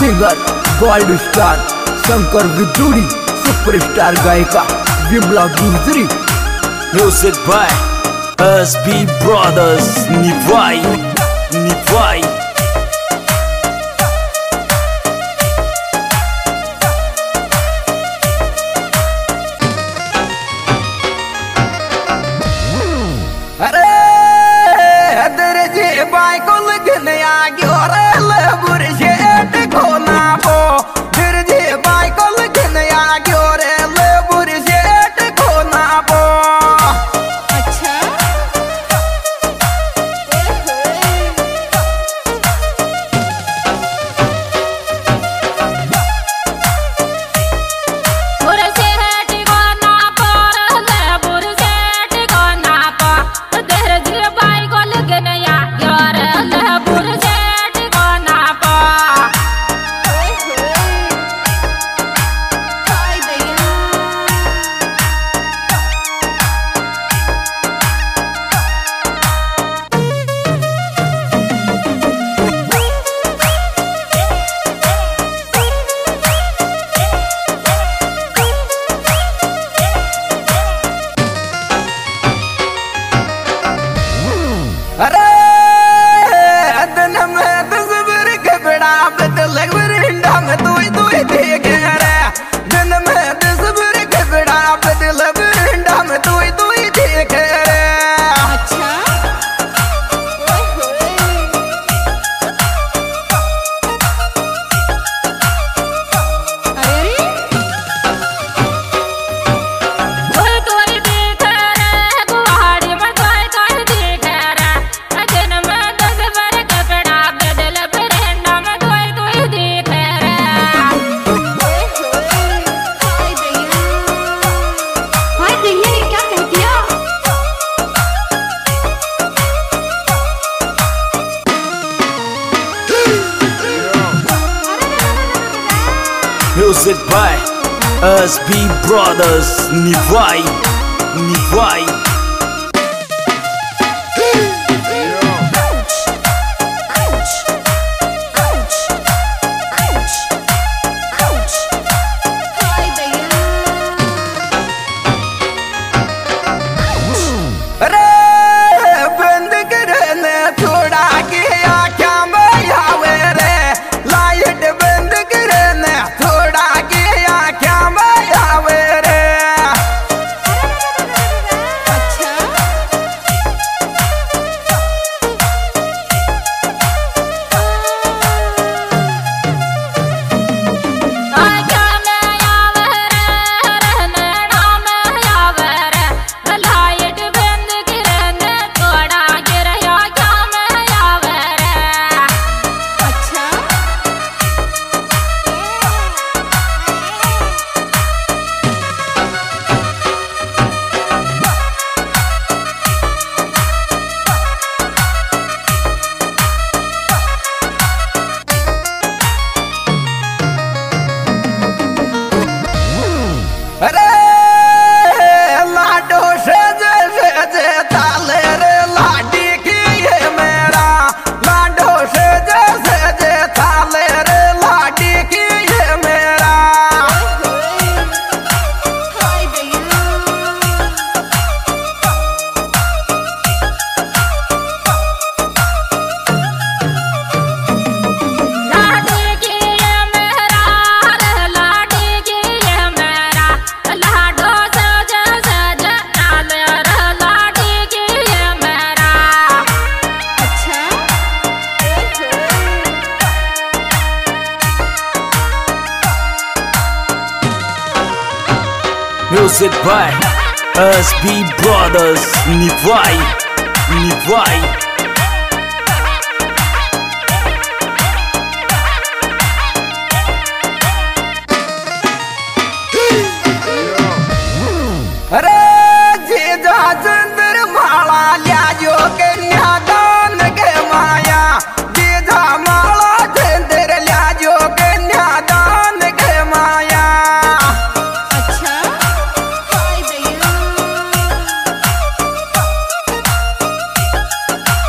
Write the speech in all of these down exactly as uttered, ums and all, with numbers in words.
Singer gold star Shankar Vidyuri, superstar गायिका Vimla Gurjari. Music by S B brothers Nibhai Nibhai. अरे दर्जे बाई को लगने आ गयो रे लेबुर शेट को ना पो। दर्जे बाई को लगने आ गयो रे लेबुर शेट को ना पो। अच्छा अरे दिन में तस्वीर के बड़ा बदल वरिंडा में तू तू देख रे। दिन में तस्वीर के बड़ा बदल वरिंडा में तू तू देख रे। अच्छा music by S B brothers Nibhai Nibhai. अरे बंद करने थोड़ा के आँखा में आवे रे। लाइट बंद करने थोड़ा के आँखा में आवे रे। अच्छा अरे लाडो से जे जे ताले रे लाडी की ये मेरा। लाडो से जे जे ताले रे लाडी की ये मेरा। हाय भैया music by S B brothers Nibhai Nibhai. अरे जीजा चंद्र माला लिया कन्यादान के माया। जीजा माला चंद्र लिया कन्यादान के माया। अच्छा हाय भैया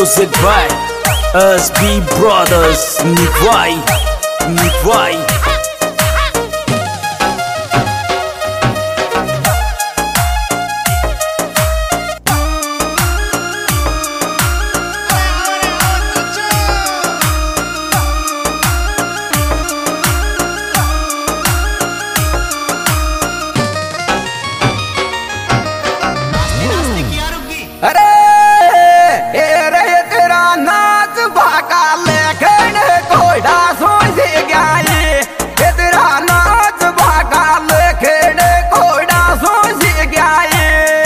Music by S B Brothers. Nivai, Nivai. अरे ए रे तेरा नाच भाका लेखन कोड़ा सोच गया ये तेरा नाच भाका लेखन कोड़ा सोच गया ये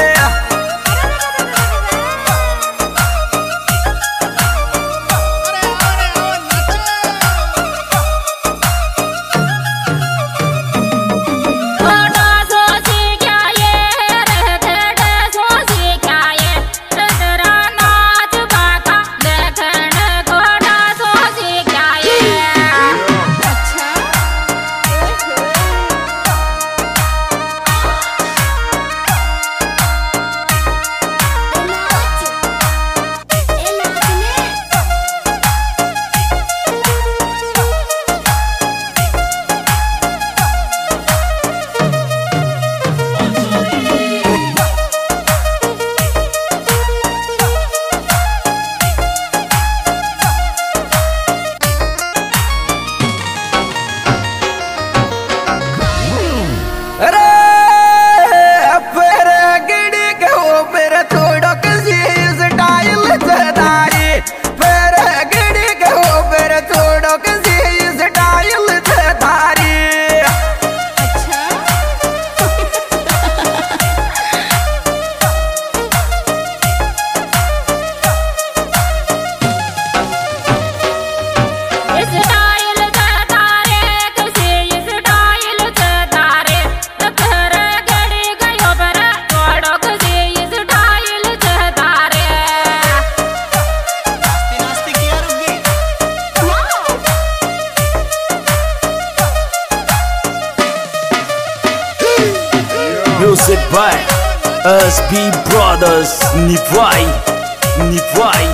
Music by S B Brothers. Nivai, Nivai.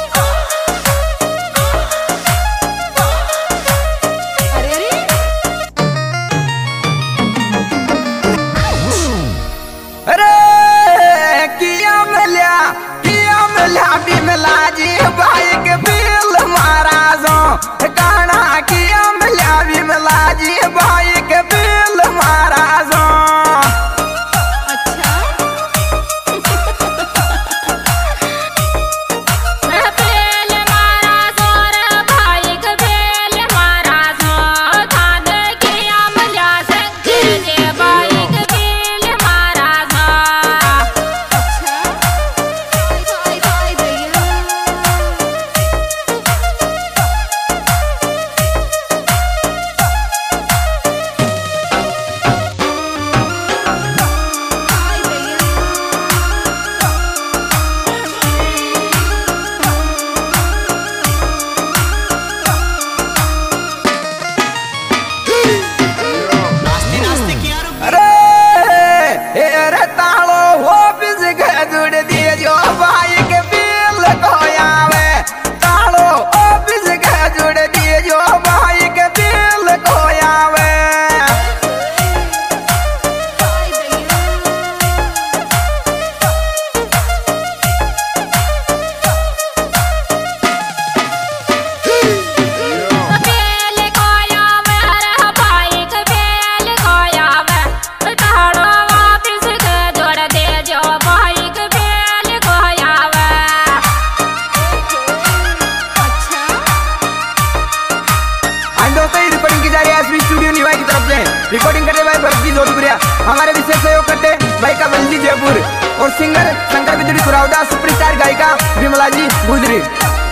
अरे किया मिला किया मिला भी मिला जी भाई के बिल महाराजों गाना किया मिला भी मिला जी भाई के बिल महाराजों रिकॉर्डिंग करने भाई भरत जी जोधपुरिया, हमारे विशेष सहयोग करते भाई का बंजी जयपुर और सिंगर शंकर बिदड़ी सुरावदा, सुपरस्टार गायिका विमला जी गुजरी।